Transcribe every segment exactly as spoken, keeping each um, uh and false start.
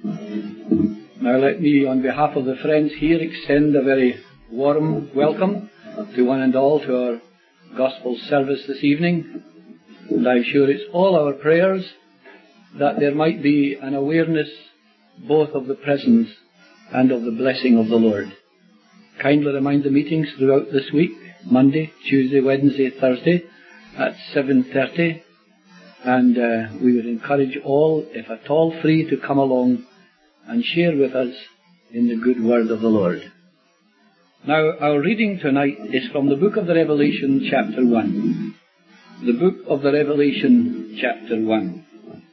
Now let me, on behalf of the friends here, extend a very warm welcome to one and all to our gospel service this evening. And I'm sure it's all our prayers that there might be an awareness both of the presence and of the blessing of the Lord. Kindly remind the meetings throughout this week, Monday, Tuesday, Wednesday, Thursday, at seven thirty. And uh, we would encourage all, if at all free, to come along and share with us in the good word of the Lord. Now, our reading tonight is from the book of the Revelation, chapter one. The book of the Revelation, chapter one.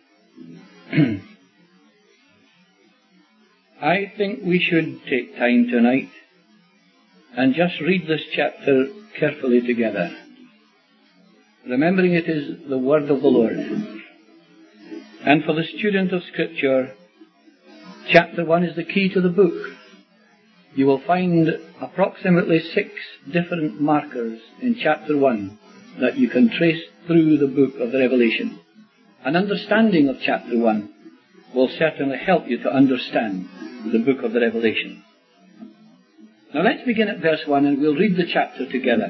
I think we should take time tonight and just read this chapter carefully together, remembering it is the word of the Lord. And for the student of Scripture, chapter one is the key to the book. You will find approximately six different markers in chapter one that you can trace through the book of the Revelation. An understanding of chapter one will certainly help you to understand the book of the Revelation. Now let's begin at verse one and we'll read the chapter together.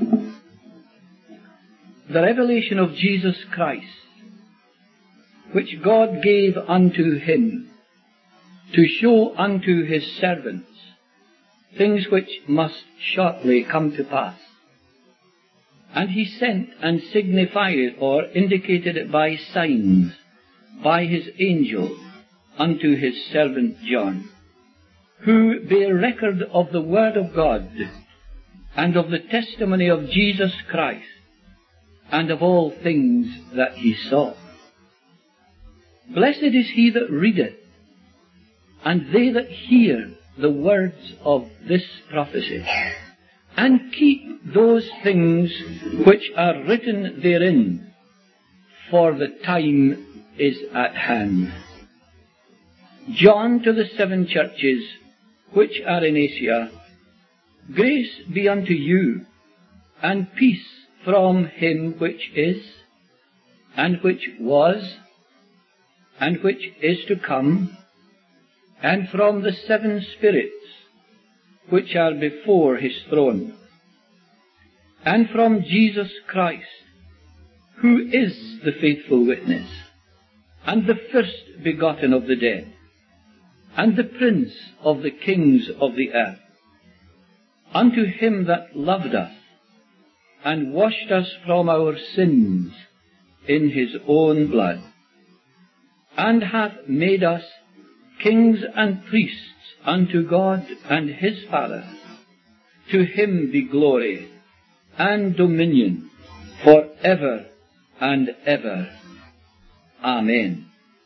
The revelation of Jesus Christ, which God gave unto him, to show unto his servants things which must shortly come to pass. And he sent and signified it, or indicated it by signs, by his angel, unto his servant John, who bare record of the word of God, and of the testimony of Jesus Christ, and of all things that he saw. Blessed is he that readeth, and they that hear the words of this prophecy, and keep those things which are written therein, for the time is at hand. John, to the seven churches which are in Asia, grace be unto you, and peace from him which is, and which was, and which is to come, and from the seven spirits which are before his throne, and from Jesus Christ, who is the faithful witness, and the first begotten of the dead, and the prince of the kings of the earth, unto him that loved us, and washed us from our sins in his own blood, and hath made us kings and priests unto God and his Father. To him be glory and dominion for ever and ever. Amen.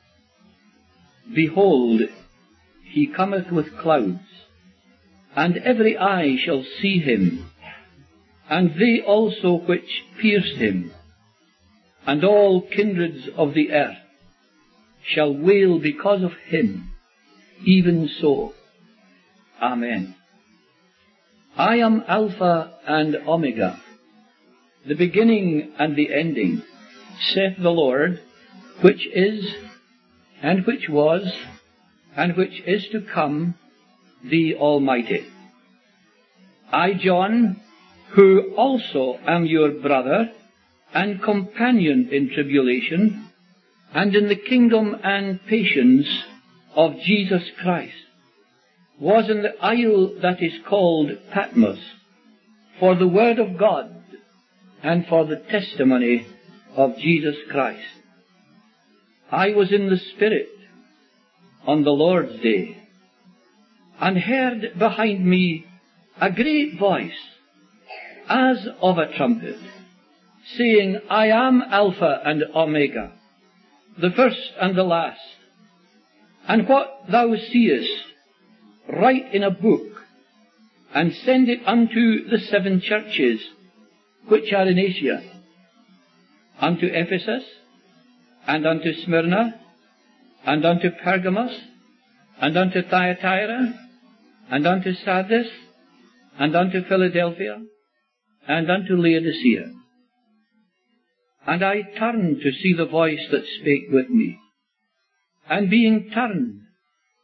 Behold, he cometh with clouds, and every eye shall see him, and they also which pierced him, and all kindreds of the earth shall wail because of him. Even so. Amen. I am Alpha and Omega, the beginning and the ending, saith the Lord, which is, and which was, and which is to come, the Almighty. I, John, who also am your brother and companion in tribulation, and in the kingdom and patience of Jesus Christ, was in the isle that is called Patmos, for the word of God, and for the testimony of Jesus Christ. I was in the Spirit on the Lord's day, and heard behind me a great voice, as of a trumpet, saying, I am Alpha and Omega, the first and the last. And what thou seest, write in a book, and send it unto the seven churches which are in Asia, unto Ephesus, and unto Smyrna, and unto Pergamos, and unto Thyatira, and unto Sardis, and unto Philadelphia, and unto Laodicea. And I turned to see the voice that spake with me. And being turned,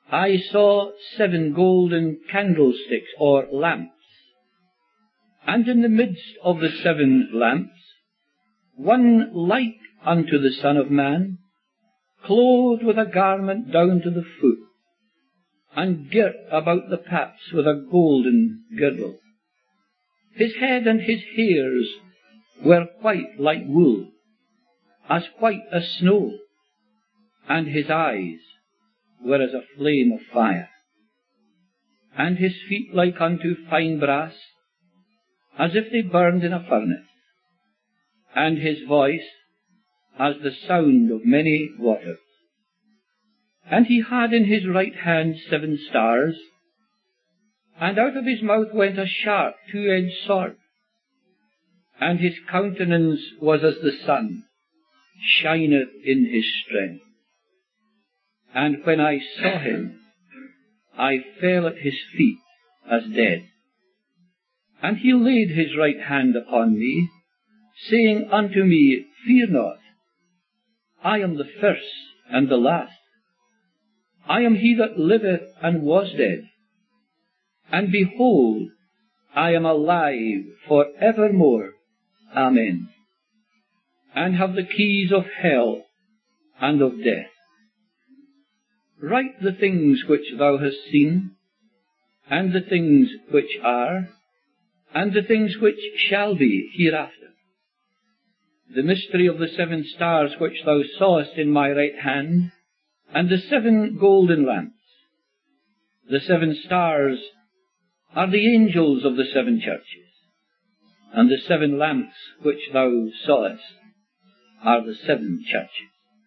I saw seven golden candlesticks or lamps, and in the midst of the seven lamps, one like unto the Son of Man, clothed with a garment down to the foot, and girt about the paps with a golden girdle. His head and his hairs were white like wool, as white as snow, and his eyes were as a flame of fire, and his feet like unto fine brass, as if they burned in a furnace, and his voice as the sound of many waters. And he had in his right hand seven stars, and out of his mouth went a sharp two-edged sword, and his countenance was as the sun shineth in his strength. And when I saw him, I fell at his feet as dead. And he laid his right hand upon me, saying unto me, Fear not, I am the first and the last. I am he that liveth and was dead. And behold, I am alive for evermore. Amen. And have the keys of hell and of death. Write the things which thou hast seen, and the things which are, and the things which shall be hereafter. The mystery of the seven stars which thou sawest in my right hand, and the seven golden lamps. The seven stars are the angels of the seven churches, and the seven lamps which thou sawest are the seven churches.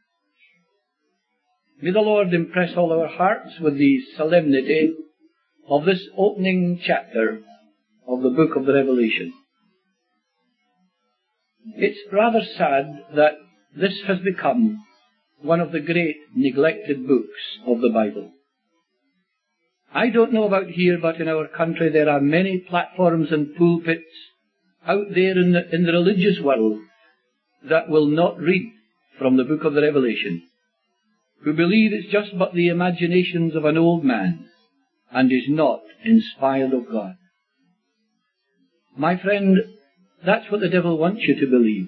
May the Lord impress all our hearts with the solemnity of this opening chapter of the book of the Revelation. It's rather sad that this has become one of the great neglected books of the Bible. I don't know about here, but in our country there are many platforms and pulpits out there in the, in the religious world that will not read from the book of the Revelation, who believe it's just but the imaginations of an old man and is not inspired of God. My friend, that's what the devil wants you to believe.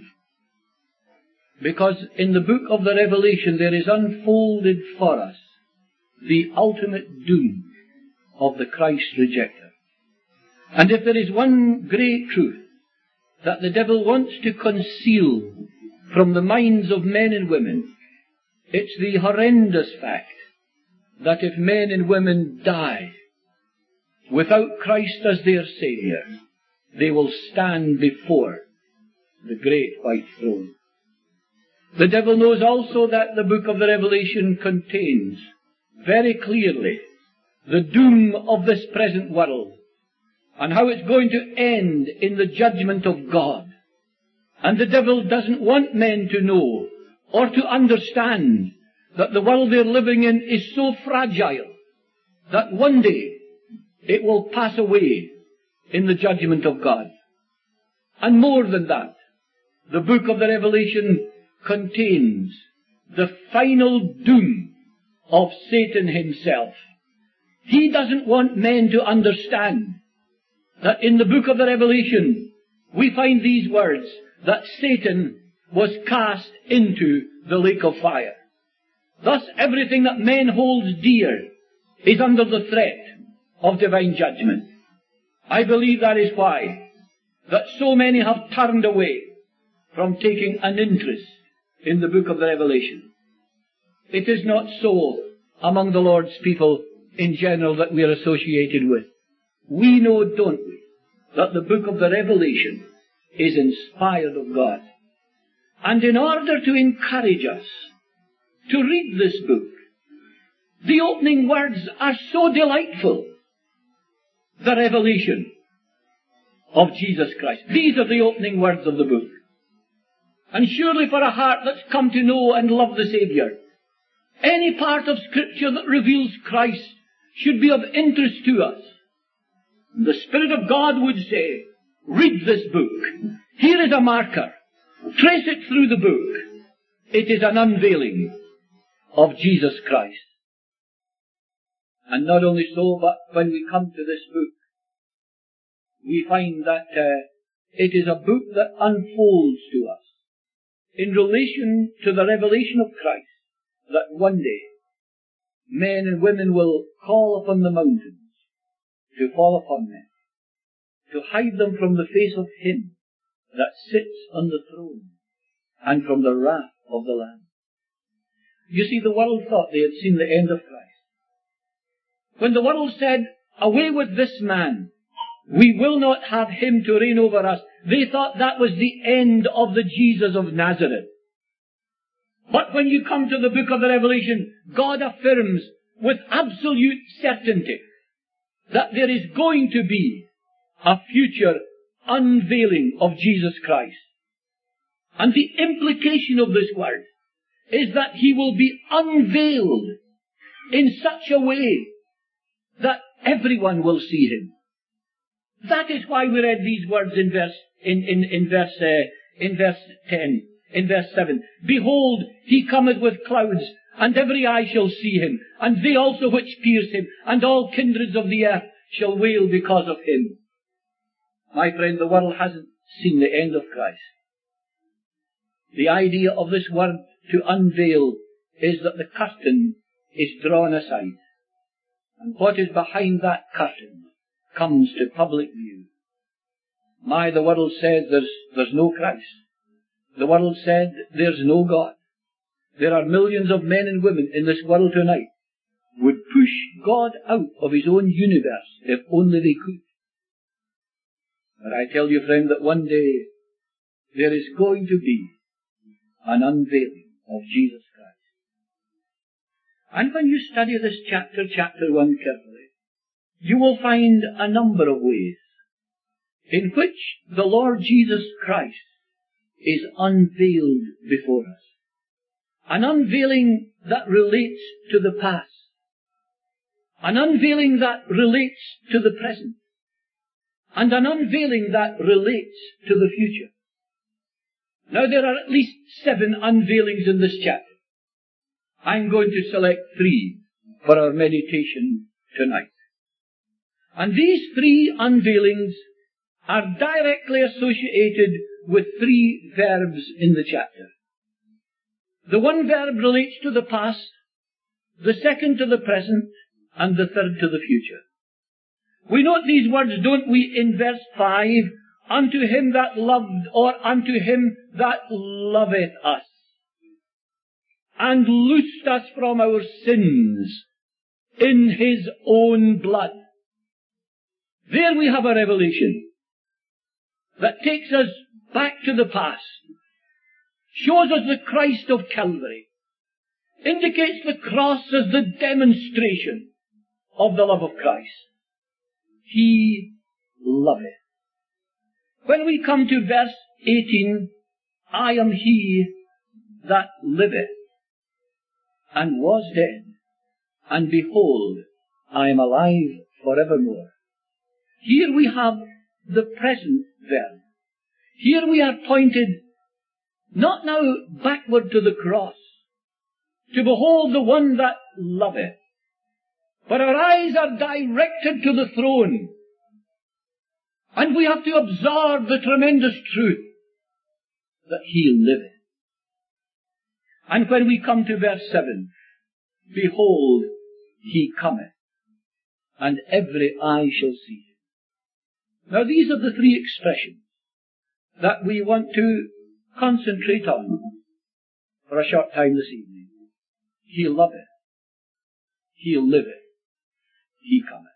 Because in the book of the Revelation there is unfolded for us the ultimate doom of the Christ rejecter. And if there is one great truth that the devil wants to conceal from the minds of men and women, it's the horrendous fact that if men and women die without Christ as their Saviour, they will stand before the great white throne. The devil knows also that the book of the Revelation contains very clearly the doom of this present world and how it's going to end in the judgment of God. And the devil doesn't want men to know or to understand that the world they're living in is so fragile that one day it will pass away in the judgment of God. And more than that, the book of the Revelation contains the final doom of Satan himself. He doesn't want men to understand that in the book of the Revelation we find these words, that Satan was cast into the lake of fire. Thus everything that man holds dear is under the threat of divine judgment. I believe that is why that so many have turned away from taking an interest in the book of the Revelation. It is not so among the Lord's people in general that we are associated with. We know, don't we, that the book of the Revelation is inspired of God. And in order to encourage us to read this book, the opening words are so delightful. The revelation of Jesus Christ. These are the opening words of the book. And surely for a heart that's come to know and love the Saviour, any part of Scripture that reveals Christ should be of interest to us. The Spirit of God would say, read this book. Here is a marker. Trace it through the book. It is an unveiling of Jesus Christ. And not only so, but when we come to this book, we find that uh, it is a book that unfolds to us in relation to the revelation of Christ, that one day men and women will call upon the mountains to fall upon them, to hide them from the face of Him that sits on the throne and from the wrath of the Lamb. You see, the world thought they had seen the end of Christ. When the world said, away with this man, we will not have him to reign over us, they thought that was the end of the Jesus of Nazareth. But when you come to the book of the Revelation, God affirms with absolute certainty that there is going to be a future unveiling of Jesus Christ. And the implication of this word is that He will be unveiled in such a way that everyone will see Him. That is why we read these words in verse in in, in verse uh, in verse ten, in verse seven. Behold, He cometh with clouds, and every eye shall see Him, and they also which pierce Him, and all kindreds of the earth shall wail because of Him. My friend, the world hasn't seen the end of Christ. The idea of this word to unveil is that the curtain is drawn aside. And what is behind that curtain comes to public view. My, the world says there's, there's no Christ. The world said there's no God. There are millions of men and women in this world tonight would push God out of His own universe if only they could. But I tell you, friend, that one day there is going to be an unveiling of Jesus Christ. And when you study this chapter, chapter one, carefully, you will find a number of ways in which the Lord Jesus Christ is unveiled before us. An unveiling that relates to the past. An unveiling that relates to the present. And an unveiling that relates to the future. Now there are at least seven unveilings in this chapter. I'm going to select three for our meditation tonight. And these three unveilings are directly associated with three verbs in the chapter. The one verb relates to the past, the second to the present, and the third to the future. We note these words, don't we, in verse five, unto Him that loved, or unto Him that loveth us, and loosed us from our sins in His own blood. There we have a revelation that takes us back to the past, shows us the Christ of Calvary, indicates the cross as the demonstration of the love of Christ. He loveth. When we come to verse eighteen, I am He that liveth, and was dead, and behold, I am alive forevermore. Here we have the present verb. Here we are pointed not now backward to the cross, to behold the one that loveth, but our eyes are directed to the throne, and we have to absorb the tremendous truth that He liveth. And when we come to verse seven, behold, He cometh, and every eye shall see Him. Now these are the three expressions that we want to concentrate on for a short time this evening. He loveth, He liveth, He cometh.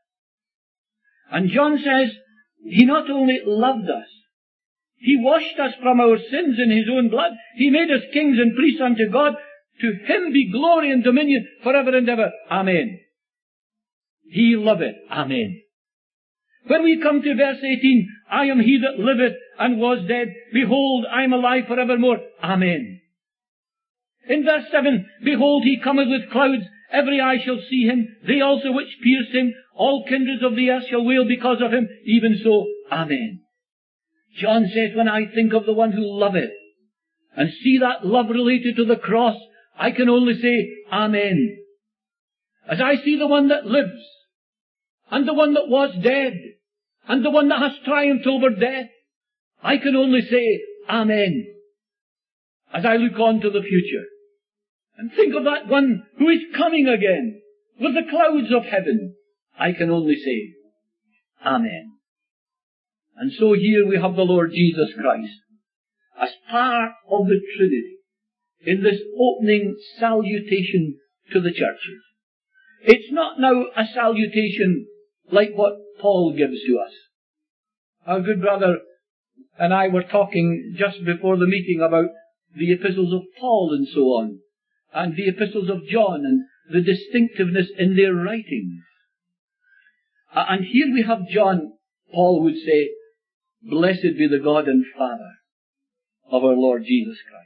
And John says, He not only loved us, He washed us from our sins in His own blood. He made us kings and priests unto God. To Him be glory and dominion forever and ever. Amen. He loveth. Amen. When we come to verse eighteen, I am He that liveth and was dead. Behold, I am alive forevermore. Amen. In verse seven, behold, He cometh with clouds. Every eye shall see Him. They also which pierced Him. All kindreds of the earth shall wail because of Him. Even so, Amen. John says, when I think of the one who loveth, and see that love related to the cross, I can only say, Amen. as I see the one that lives, and the one that was dead, and the one that has triumphed over death, I can only say, Amen, as I look on to the future, and think of that one who is coming again, with the clouds of heaven. I can only say, Amen. And so here we have the Lord Jesus Christ, as part of the Trinity, in this opening salutation to the churches. It's not now a salutation like what Paul gives to us. Our good brother and I were talking just before the meeting about the epistles of Paul and so on, and the epistles of John and the distinctiveness in their writings. And here we have John, Paul would say, blessed be the God and Father of our Lord Jesus Christ.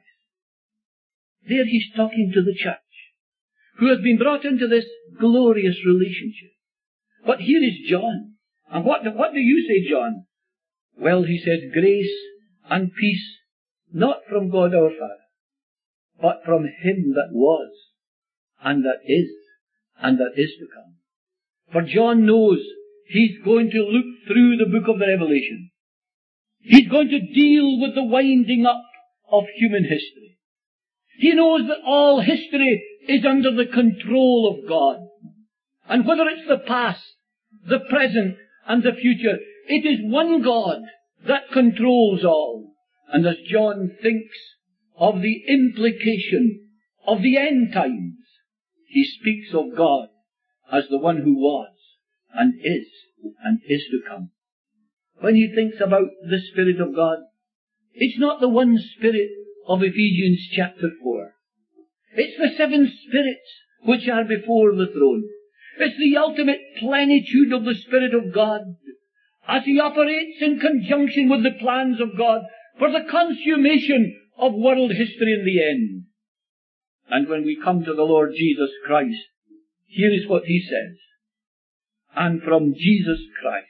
There he's talking to the church, who has been brought into this glorious relationship. But here is John. And what, what do you say, John? Well, he says, grace and peace, not from God our Father, but from Him that was, and that is, and that is to come. For John knows he's going to look through the book of the Revelation. He's going to deal with the winding up of human history. He knows that all history is under the control of God. And whether it's the past, the present, and the future, it is one God that controls all. And as John thinks of the implication of the end times, he speaks of God as the one who was, and is, and is to come. When he thinks about the Spirit of God, it's not the one Spirit of Ephesians chapter four. It's the seven spirits which are before the throne. It's the ultimate plenitude of the Spirit of God as He operates in conjunction with the plans of God for the consummation of world history in the end. And when we come to the Lord Jesus Christ, here is what He says. And from Jesus Christ,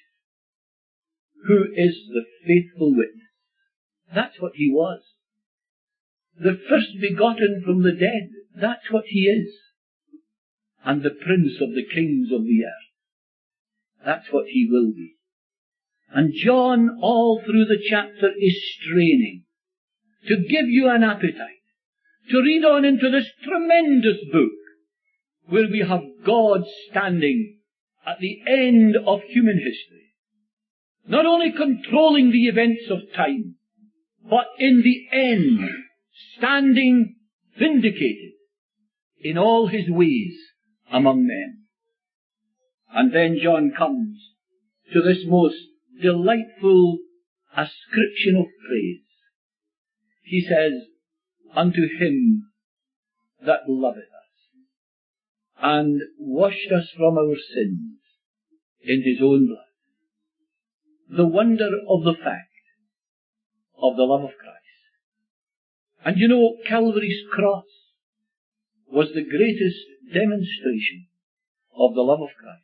who is the faithful witness. That's what He was. The first begotten from the dead. That's what He is. And the Prince of the kings of the earth. That's what He will be. And John, all through the chapter, is straining to give you an appetite to read on into this tremendous book where we have God standing at the end of human history, not only controlling the events of time, but in the end standing vindicated in all His ways among men. And then John comes to this most delightful ascription of praise. He says, unto Him that loveth us, and washed us from our sins in His own blood. The wonder of the fact of the love of Christ. And you know, Calvary's cross was the greatest demonstration of the love of Christ.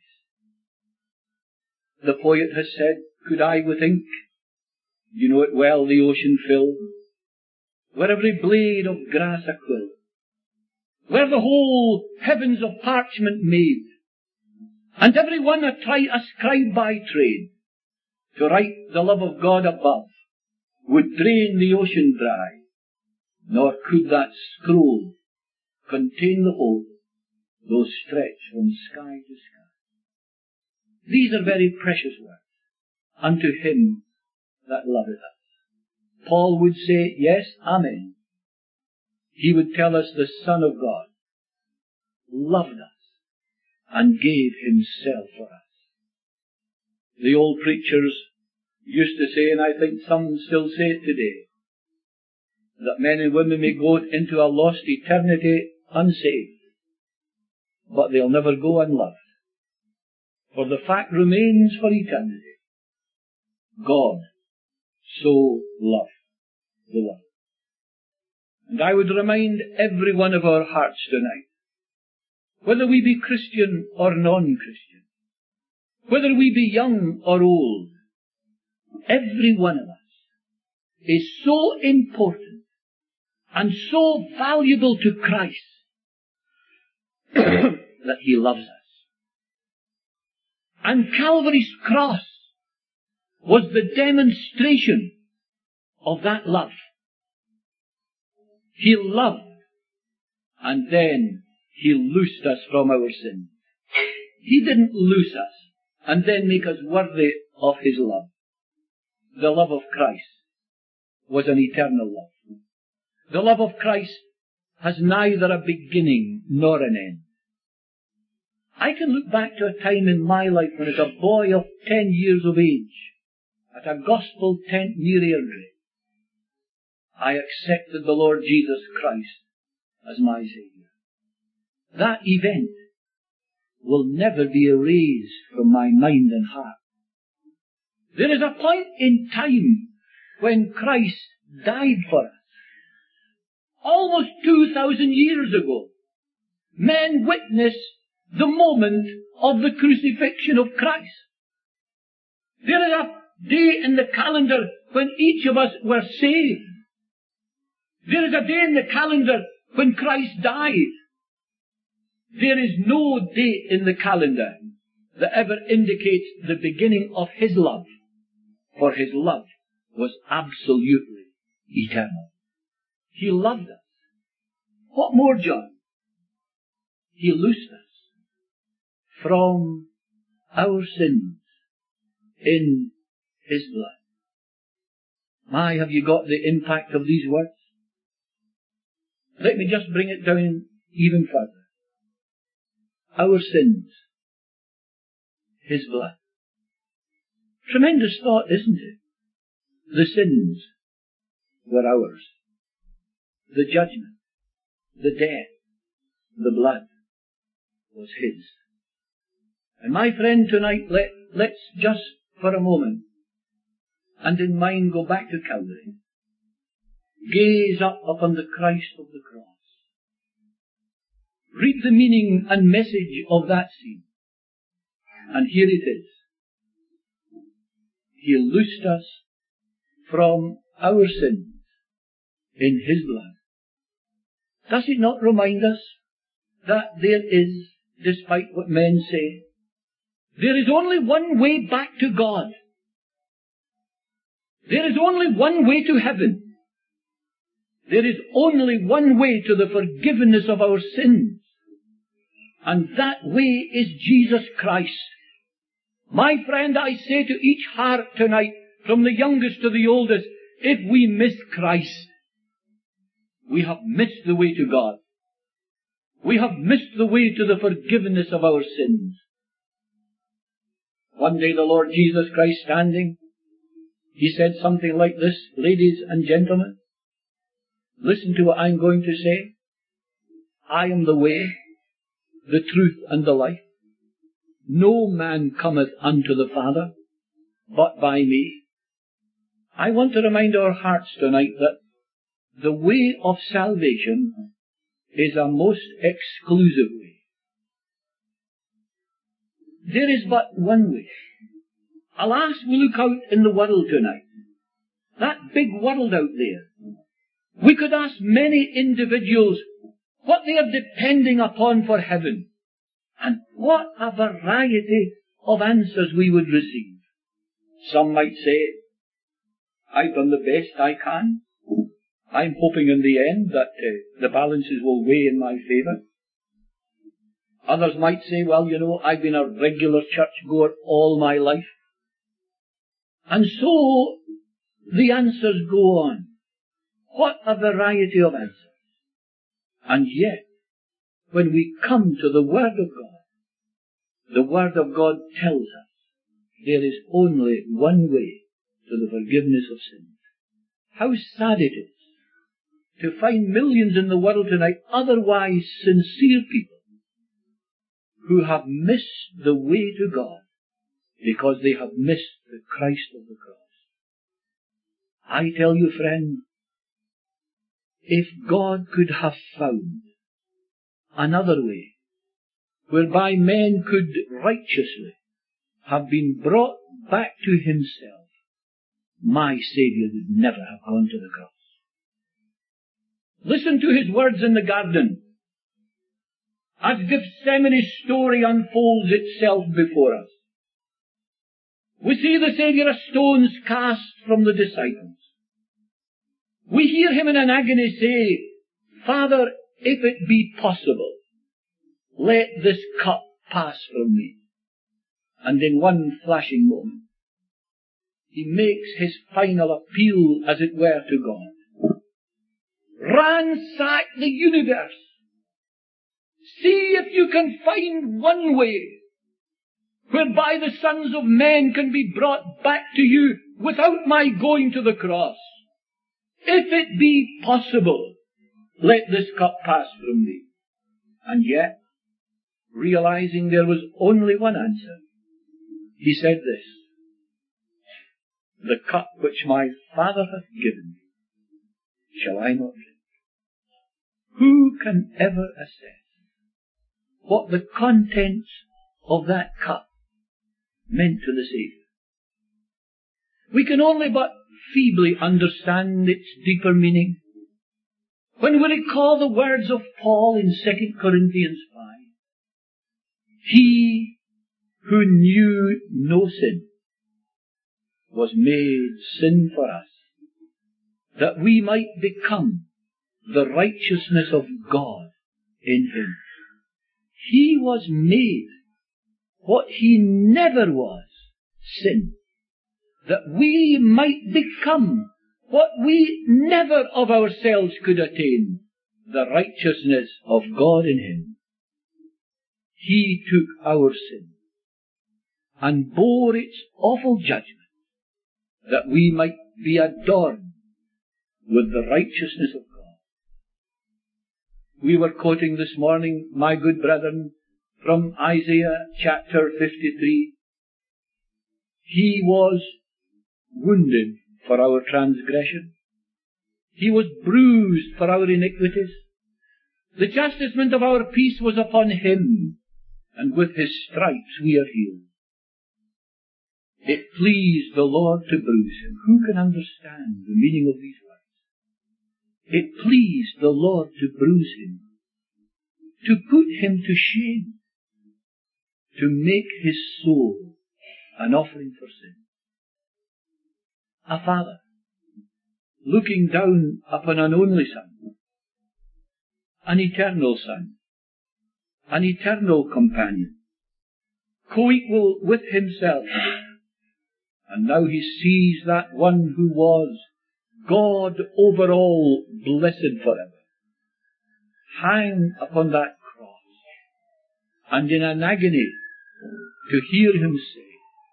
The poet has said, could I with ink, you know it well, the ocean fill, where every blade of grass a quill, where the whole heavens of parchment made, and every one a, tri- a scribe by trade, to write the love of God above, would drain the ocean dry, nor could that scroll contain the whole, though stretched from sky to sky. These are very precious words. Unto Him that loveth us. Paul would say, yes, amen. He would tell us the Son of God loved us and gave Himself for us. The old preachers used to say, and I think some still say it today, that men and women may go into a lost eternity unsaved, but they'll never go unloved. For the fact remains for eternity. God so loved the world. And I would remind every one of our hearts tonight, whether we be Christian or non-Christian, whether we be young or old, every one of us is so important and so valuable to Christ that He loves us. And Calvary's cross was the demonstration of that love. He loved, and then He loosed us from our sin. He didn't loose us and then make us worthy of His love. The love of Christ was an eternal love. The love of Christ has neither a beginning nor an end. I can look back to a time in my life when as a boy of ten years of age, at a gospel tent near Airdrie, I accepted the Lord Jesus Christ as my Saviour. That event will never be erased from my mind and heart. There is a point in time when Christ died for us. Almost two thousand years ago, men witnessed the moment of the crucifixion of Christ. There is a day in the calendar when each of us were saved. There is a day in the calendar when Christ died. There is no date in the calendar that ever indicates the beginning of His love, for His love was absolutely eternal. He loved us. What more, John? He loosed us from our sins in His blood. My, have you got the impact of these words? Let me just bring it down even further. Our sins, His blood. Tremendous thought, isn't it? The sins were ours. The judgment, the death, the blood was His. And my friend, tonight, let, let's just for a moment, and in mind go back to Calvary. Gaze up upon the Christ of the cross. Read the meaning and message of that scene. And here it is. He loosed us from our sins in His blood. Does it not remind us that there is, despite what men say, there is only one way back to God. There is only one way to heaven. There is only one way to the forgiveness of our sins. And that way is Jesus Christ. My friend, I say to each heart tonight, from the youngest to the oldest, if we miss Christ, we have missed the way to God. We have missed the way to the forgiveness of our sins. One day the Lord Jesus Christ standing, He said something like this, ladies and gentlemen, listen to what I'm going to say. I am the way, the truth, and the life. No man cometh unto the Father, but by me. I want to remind our hearts tonight that the way of salvation is a most exclusive way. There is but one way. Alas, we look out in the world tonight. That big world out there. We could ask many individuals what they are depending upon for heaven. And what a variety of answers we would receive. Some might say, I've done the best I can. I'm hoping in the end that uh, the balances will weigh in my favour. Others might say, well, you know, I've been a regular churchgoer all my life. And so the answers go on. What a variety of answers. And yet, when we come to the Word of God, the Word of God tells us there is only one way to the forgiveness of sins. How sad it is to find millions in the world tonight, otherwise sincere people, who have missed the way to God because they have missed the Christ of the cross. I tell you, friend, if God could have found another way whereby men could righteously have been brought back to Himself, my Saviour would never have gone to the cross. Listen to His words in the garden. As Gethsemane's story unfolds itself before us. We see the Saviour a stones cast from the disciples. We hear him in an agony say, Father, if it be possible, let this cup pass from me. And in one flashing moment, he makes his final appeal, as it were, to God. Ransack the universe. See if you can find one way whereby the sons of men can be brought back to you without my going to the cross. If it be possible, let this cup pass from me. And yet, realizing there was only one answer, he said this, the cup which my Father hath given me, shall I not drink? Who can ever assess what the contents of that cup meant to the Saviour? We can only but feebly understand its deeper meaning when we recall the words of Paul in Second Corinthians five. He who knew no sin was made sin for us, that we might become the righteousness of God in him. He was made what he never was, sin, that we might become what we never of ourselves could attain, the righteousness of God in him. He took our sin and bore its awful judgment, that we might be adorned with the righteousness of God. We were quoting this morning, my good brethren, from Isaiah chapter fifty-three. He was wounded for our transgression. He was bruised for our iniquities. The chastisement of our peace was upon him, and with his stripes we are healed. It pleased the Lord to bruise him. Who can understand the meaning of these words? It pleased the Lord to bruise him, to put him to shame, to make his soul an offering for sin. A father, looking down upon an only son, an eternal son, an eternal companion, co-equal with himself, and now he sees that one who was God over all, blessed forever, hang upon that cross, and in an agony to hear him say,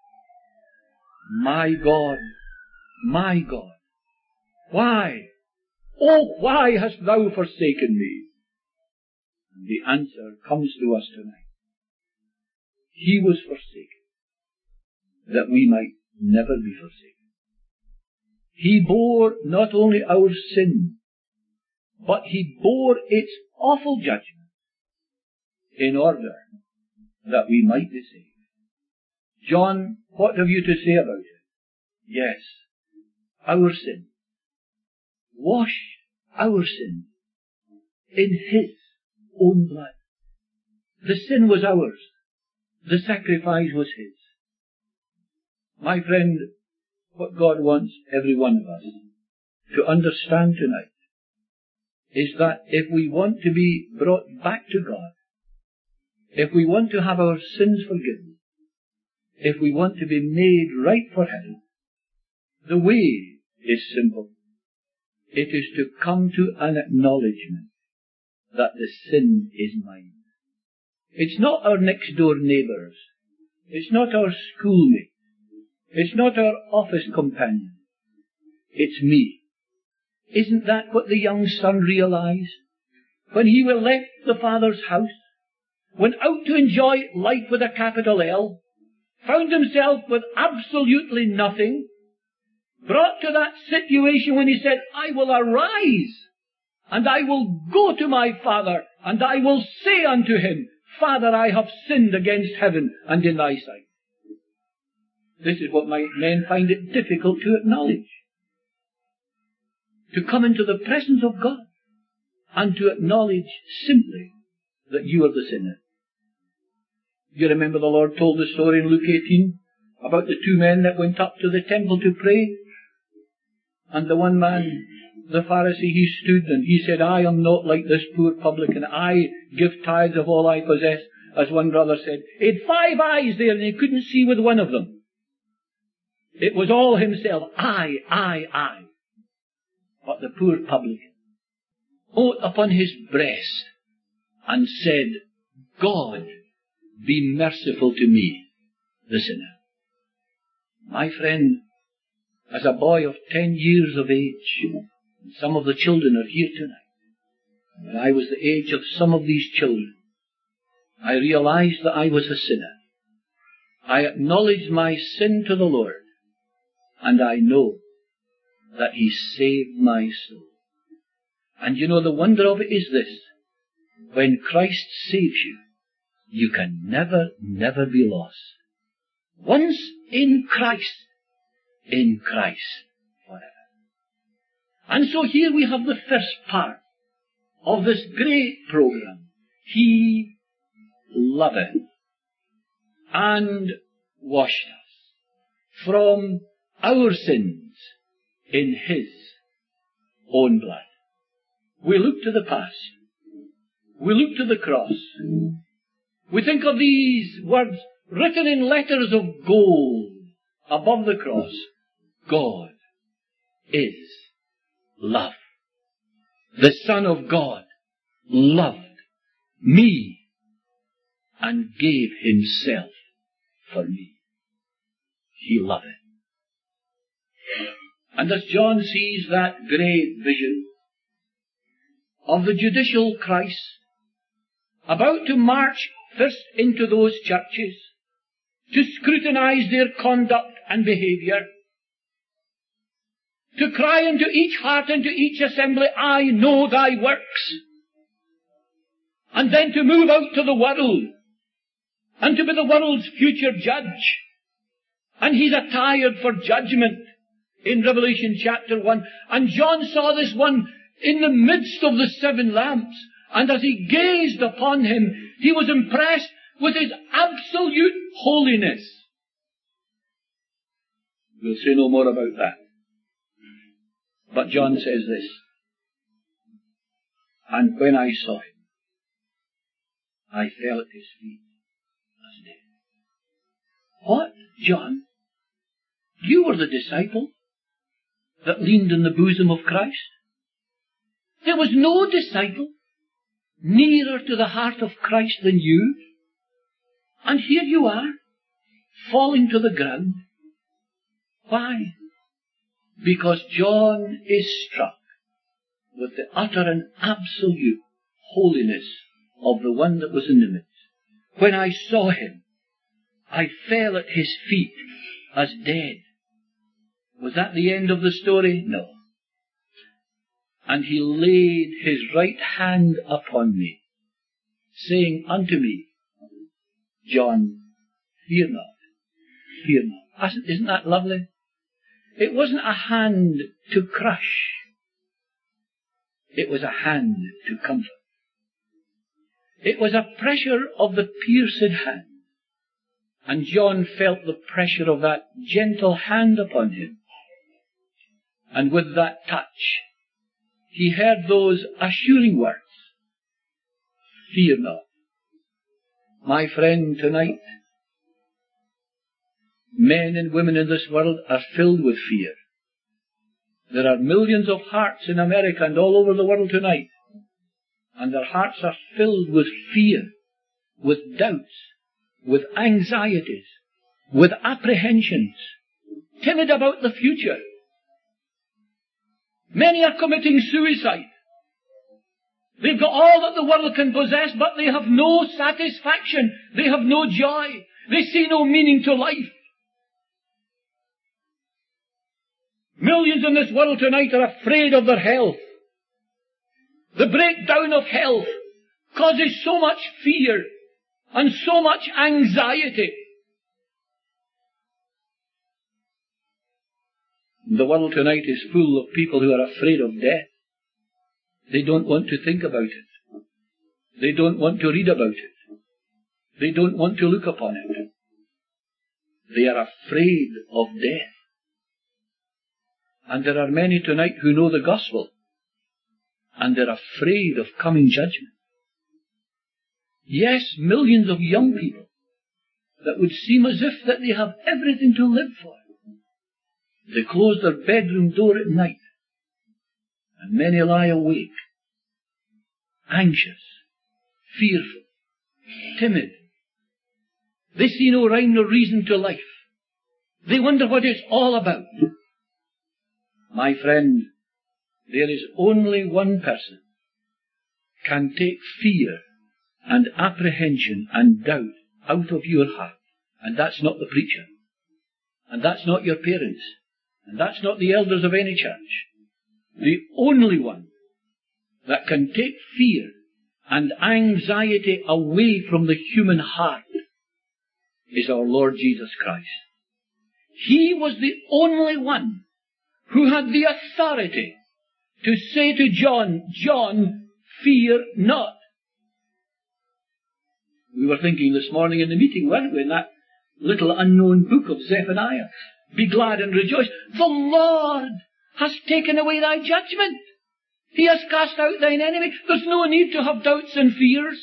my God, my God, why, oh, why hast thou forsaken me? And the answer comes to us tonight. He was forsaken, that we might never be forsaken. He bore not only our sin, but he bore its awful judgment in order that we might be saved. John, what have you to say about it? Yes, our sin. Wash our sin in his own blood. The sin was ours. The sacrifice was his. My friend, what God wants every one of us to understand tonight is that if we want to be brought back to God, if we want to have our sins forgiven, if we want to be made right for heaven, the way is simple. It is to come to an acknowledgement that the sin is mine. It's not our next door neighbours. It's not our schoolmate. It's not our office companion. It's me. Isn't that what the young son realized when he left the father's house, went out to enjoy life with a capital L, found himself with absolutely nothing, brought to that situation when he said, I will arise, and I will go to my father, and I will say unto him, Father, I have sinned against heaven and in thy sight. This is what my men find it difficult to acknowledge. To come into the presence of God and to acknowledge simply that you are the sinner. You remember the Lord told the story in Luke eighteen about the two men that went up to the temple to pray. And the one man, the Pharisee, he stood and he said, I am not like this poor publican. I give tithes of all I possess. As one brother said, he had five eyes there and he couldn't see with one of them. It was all himself. I, I, I. But the poor publican smote upon his breast and said, God, be merciful to me, the sinner. My friend, as a boy of ten years of age, and some of the children are here tonight, when I was the age of some of these children, I realized that I was a sinner. I acknowledged my sin to the Lord, and I know that He saved my soul. And you know, the wonder of it is this: when Christ saves you, you can never, never be lost. Once in Christ, in Christ forever. And so here we have the first part of this great program. He loveth and washed us from our sins in His own blood. We look to the past. We look to the cross. We think of these words written in letters of gold above the cross. God is love. The Son of God loved me and gave Himself for me. He loveth. And as John sees that great vision of the judicial Christ about to march first into those churches to scrutinize their conduct and behavior, to cry into each heart, into each assembly, I know thy works, and then to move out to the world and to be the world's future judge. And He's attired for judgment in Revelation chapter one. And John saw this one in the midst of the seven lamps. And as he gazed upon Him, he was impressed with His absolute holiness. We'll say no more about that. But John says this: and when I saw Him, I fell at His feet as dead. What, John? You were the disciple that leaned in the bosom of Christ? There was no disciple nearer to the heart of Christ than you. And here you are, falling to the ground. Why? Because John is struck with the utter and absolute holiness of the one that was in the midst. When I saw Him, I fell at His feet as dead. Was that the end of the story? No. And He laid His right hand upon me, saying unto me, John, fear not, fear not. Isn't that lovely? It wasn't a hand to crush. It was a hand to comfort. It was a pressure of the pierced hand. And John felt the pressure of that gentle hand upon him. And with that touch, he heard those assuring words, fear not. My friend, tonight, men and women in this world are filled with fear. There are millions of hearts in America and all over the world tonight, and their hearts are filled with fear, with doubts, with anxieties, with apprehensions, timid about the future. Many are committing suicide. They've got all that the world can possess, but they have no satisfaction. They have no joy. They see no meaning to life. Millions in this world tonight are afraid of their health. The breakdown of health causes so much fear and so much anxiety. The world tonight is full of people who are afraid of death. They don't want to think about it. They don't want to read about it. They don't want to look upon it. They are afraid of death. And there are many tonight who know the gospel, and they're afraid of coming judgment. Yes, millions of young people that would seem as if that they have everything to live for. They close their bedroom door at night, and many lie awake, anxious, fearful, timid. They see no rhyme nor reason to life. They wonder what it's all about. My friend, there is only one person can take fear and apprehension and doubt out of your heart, and that's not the preacher, and that's not your parents, and that's not the elders of any church. The only one that can take fear and anxiety away from the human heart is our Lord Jesus Christ. He was the only one who had the authority to say to John, John, fear not. We were thinking this morning in the meeting, weren't we, in that little unknown book of Zephaniah. Be glad and rejoice. The Lord has taken away thy judgment. He has cast out thine enemy. There's no need to have doubts and fears.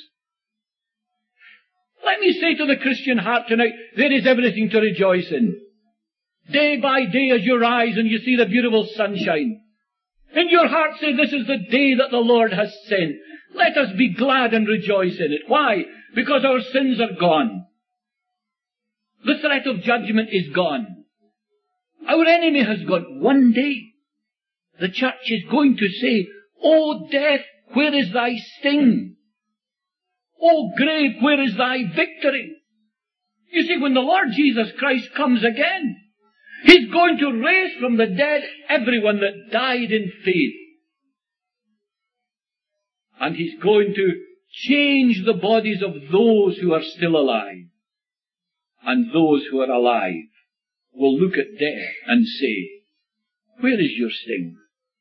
Let me say to the Christian heart tonight, there is everything to rejoice in. Day by day as you rise and you see the beautiful sunshine, in your heart say, this is the day that the Lord has sent. Let us be glad and rejoice in it. Why? Because our sins are gone. The threat of judgment is gone. Our enemy has gone. One day, the church is going to say, O death, where is thy sting? O grave, where is thy victory? You see, when the Lord Jesus Christ comes again, He's going to raise from the dead everyone that died in faith. And He's going to change the bodies of those who are still alive. And those who are alive will look at death and say, where is your sting?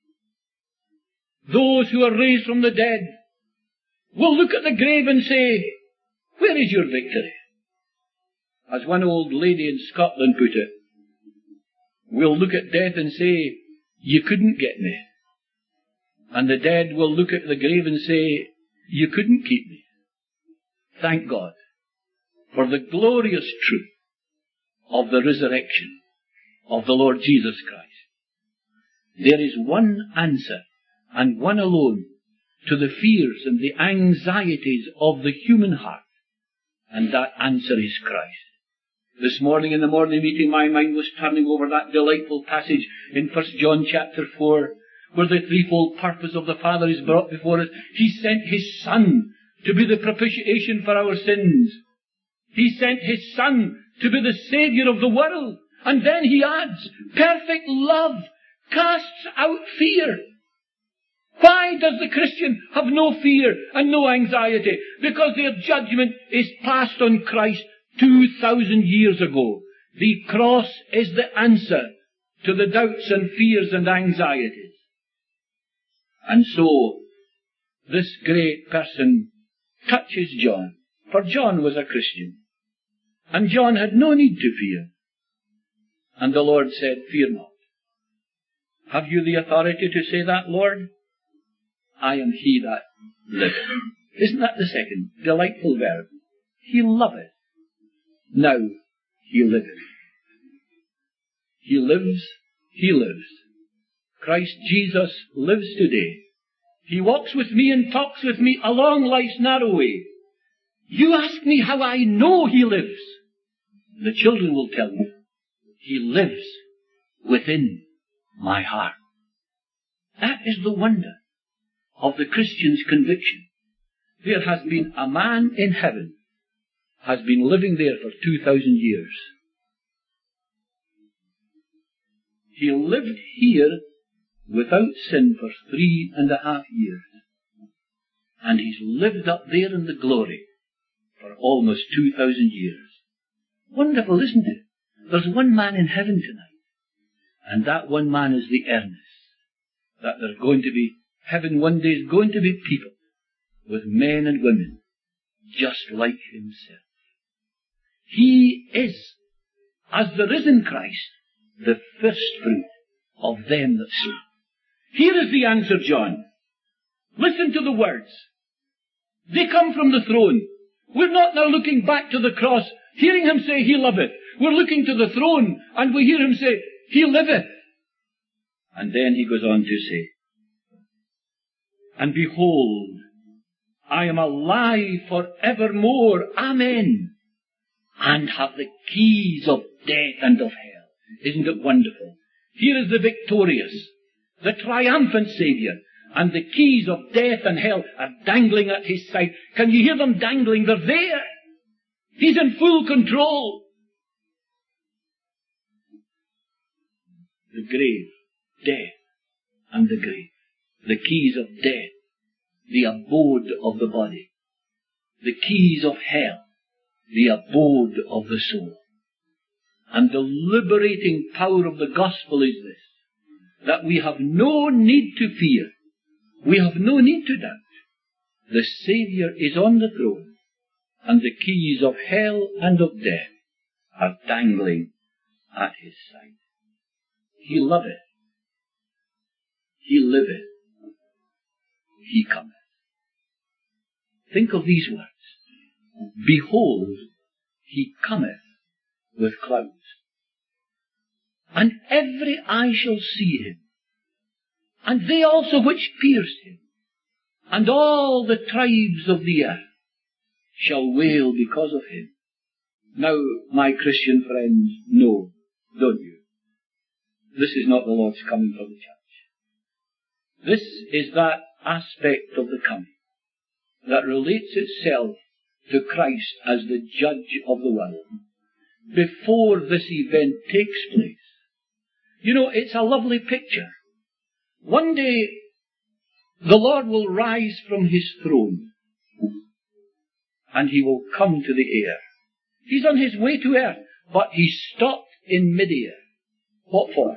Those who are raised from the dead will look at the grave and say, where is your victory? As one old lady in Scotland put it, we'll look at death and say, you couldn't get me. And the dead will look at the grave and say, you couldn't keep me. Thank God for the glorious truth of the resurrection of the Lord Jesus Christ. There is one answer, and one alone, to the fears and the anxieties of the human heart, and that answer is Christ. This morning in the morning meeting, my mind was turning over that delightful passage in First John chapter four, where the threefold purpose of the Father is brought before us. He sent His Son to be the propitiation for our sins. He sent His Son to be the Saviour of the world. And then He adds, perfect love casts out fear. Why does the Christian have no fear and no anxiety? Because their judgment is passed on Christ two thousand years ago. The cross is the answer to the doubts and fears and anxieties. And so, this great person touches John, for John was a Christian, and John had no need to fear. And the Lord said, fear not. Have you the authority to say that, Lord? I am He that liveth. Isn't that the second delightful verb? He loveth. Now He liveth. He lives, He lives. Christ Jesus lives today. He walks with me and talks with me along life's narrow way. You ask me how I know He lives. The children will tell you. He lives within my heart. That is the wonder of the Christian's conviction. There has been a man in heaven, has been living there for two thousand years. He lived here without sin for three and a half years. And He's lived up there in the glory for almost two thousand years. Wonderful, isn't it? There's one man in heaven tonight. And that one man is the earnest that there's going to be, heaven one day is going to be people with men and women just like Himself. He is as the risen Christ, the first fruit of them that sleep. Here is the answer, John. Listen to the words. They come from the throne. We're not now looking back to the cross, hearing him say, he loveth. We're looking to the throne, and we hear him say, he liveth. And then he goes on to say, and behold, I am alive for evermore, amen, and have the keys of death and of hell. Isn't it wonderful? Here is the victorious, the triumphant Saviour, and the keys of death and hell are dangling at his side. Can you hear them dangling? They're there. He's in full control. The grave, death, and the grave. The keys of death, the abode of the body. The keys of hell, the abode of the soul. And the liberating power of the gospel is this, that we have no need to fear. We have no need to doubt. The Saviour is on the throne, and the keys of hell and of death are dangling at his side. He loveth. He liveth. He cometh. Think of these words. Behold, he cometh with clouds, and every eye shall see him, and they also which pierced him, and all the tribes of the earth shall wail because of him. Now, my Christian friends, know, don't you? This is not the Lord's coming for the church. This is that aspect of the coming that relates itself to Christ as the judge of the world before this event takes place. You know, it's a lovely picture. One day, the Lord will rise from his throne, and he will come to the air. He's on his way to earth, but he's stopped in mid-air. What for?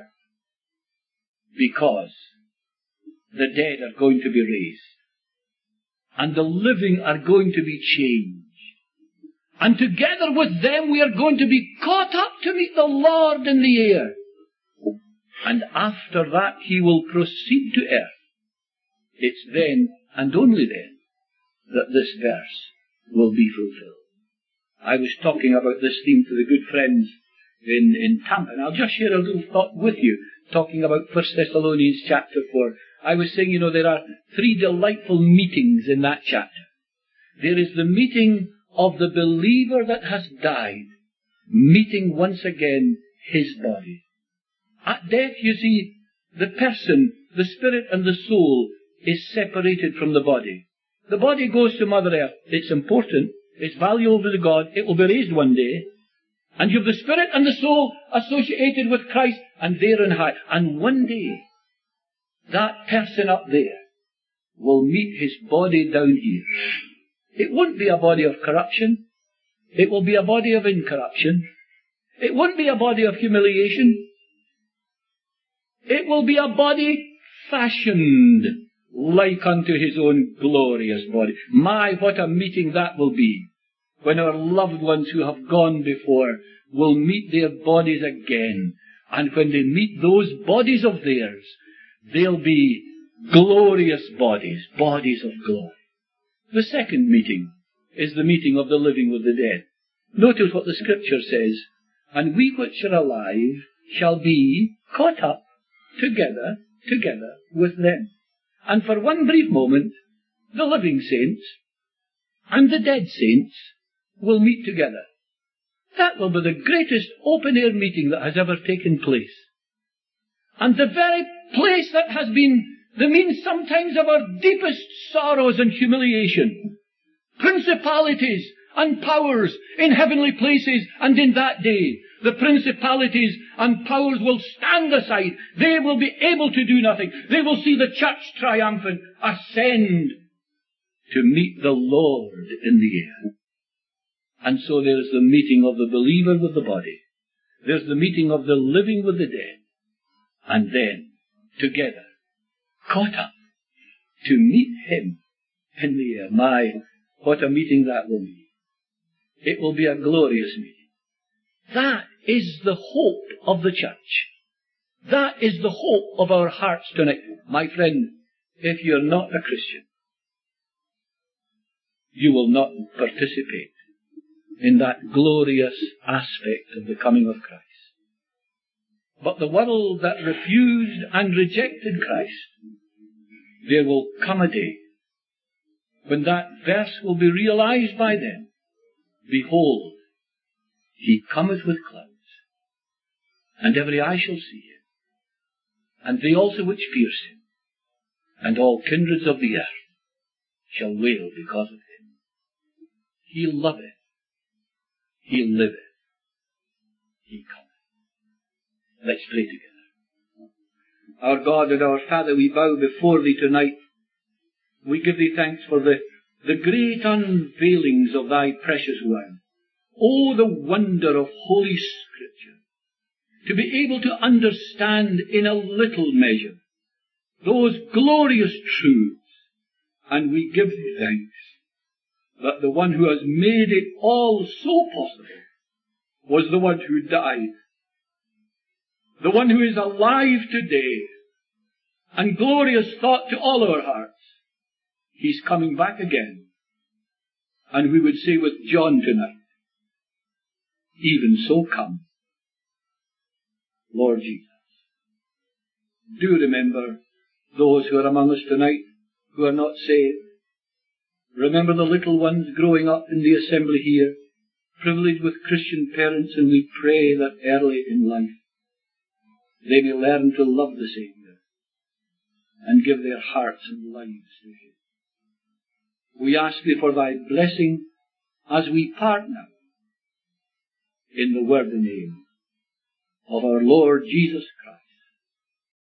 Because the dead are going to be raised, and the living are going to be changed. And together with them we are going to be caught up to meet the Lord in the air. And after that he will proceed to earth. It's then, and only then, that this verse will be fulfilled. I was talking about this theme to the good friends in, in Tampa, and I'll just share a little thought with you, talking about First Thessalonians chapter four. I was saying, you know, there are three delightful meetings in that chapter. There is the meeting of the believer that has died, meeting once again his body. At death, you see, the person, the spirit and the soul is separated from the body. The body goes to Mother Earth. It's important. It's valuable to God. It will be raised one day. And you have the spirit and the soul associated with Christ, and they're in high. And one day, that person up there will meet his body down here. It won't be a body of corruption. It will be a body of incorruption. It won't be a body of humiliation. It will be a body fashioned like unto his own glorious body. My, what a meeting that will be, when our loved ones who have gone before will meet their bodies again. And when they meet those bodies of theirs, they'll be glorious bodies, bodies of glory. The second meeting is the meeting of the living with the dead. Notice what the Scripture says, and we which are alive shall be caught up together, together with them. And for one brief moment, the living saints and the dead saints will meet together. That will be the greatest open-air meeting that has ever taken place. And the very place that has been the means sometimes of our deepest sorrows and humiliation. Principalities and powers in heavenly places, and in that day, the principalities and powers will stand aside. They will be able to do nothing. They will see the church triumphant ascend to meet the Lord in the air. And so there's the meeting of the believer with the body. There's the meeting of the living with the dead. And then, together, caught up to meet him in the air. My, what a meeting that will be. It will be a glorious meeting. That is the hope of the church. That is the hope of our hearts tonight. My friend, if you're not a Christian, you will not participate in that glorious aspect of the coming of Christ. But the world that refused and rejected Christ, there will come a day when that verse will be realized by them. Behold, he cometh with clouds, and every eye shall see him, and they also which pierced him, and all kindreds of the earth shall wail because of him. He loveth, he liveth, he cometh. Let's pray together. Our God and our Father, we bow before thee tonight. We give thee thanks for the, the great unveilings of thy precious word. Oh, the wonder of Holy Scripture, to be able to understand in a little measure those glorious truths. And we give thee thanks that the one who has made it all so possible was the one who died, the one who is alive today, and glorious thought to all our hearts. He's coming back again. And we would say with John tonight, even so come, Lord Jesus. Do remember those who are among us tonight who are not saved. Remember the little ones growing up in the assembly here, privileged with Christian parents, and we pray that early in life they may learn to love the Saviour and give their hearts and lives to Him. We ask thee for thy blessing as we part now in the worthy name of our Lord Jesus Christ.